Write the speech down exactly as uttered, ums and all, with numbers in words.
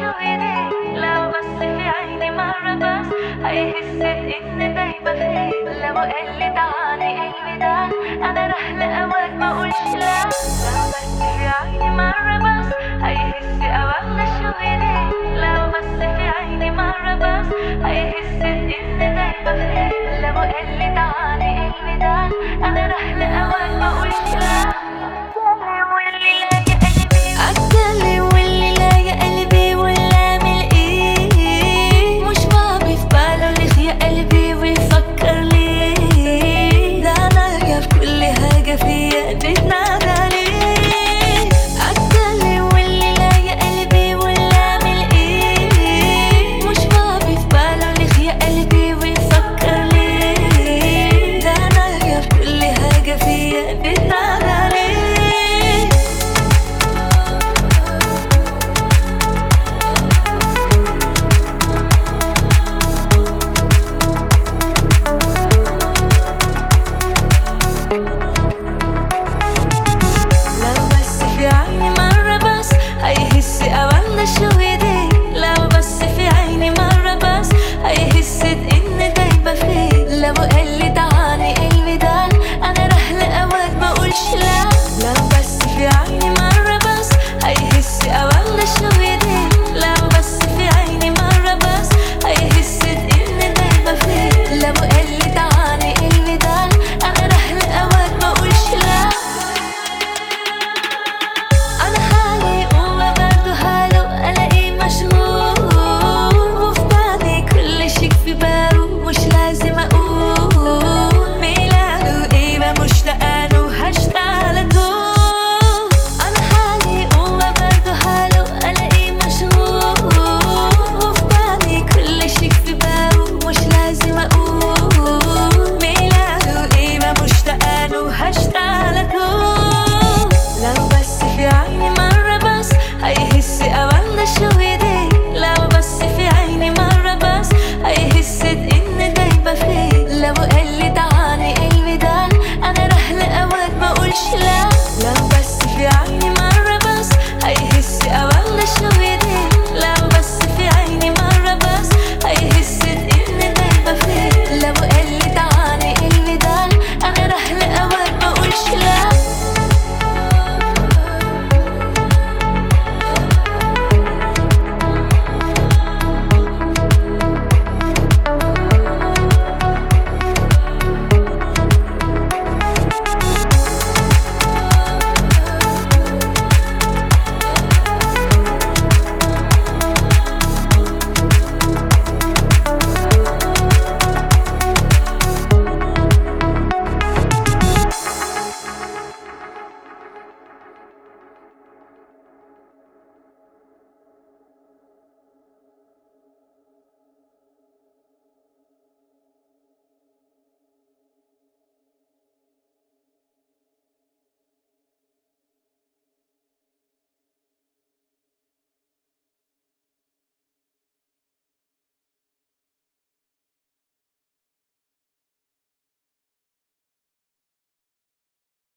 ايديك لو بص في عيني مرة بس هيحس اني دايبة فيك. لو قال دعاني قلبي ده انا راح لأواك ما اقولش لا. لو بص في عيني مرة بس هيحس اوام شو ايديك لو بص في عيني مرة بس هيحس اني دايبة فيك. لو قال دعاني قلبي ده انا راح لأواك ما اقولش لا. عالتالي واللي لا يا قلبي واللي اعمل ايه مش واعي في باله ليه يا قلبي ويفكر ليه. ده انا في كل حاجة فيا بتنادى عليه. عالتالي واللي لا يا قلبي واللي اعمل ايه مش واعي في باله ليه يا قلبي ويفكر ليه. ده انا في كل حاجة فيا بتنادى عليه. Thank you.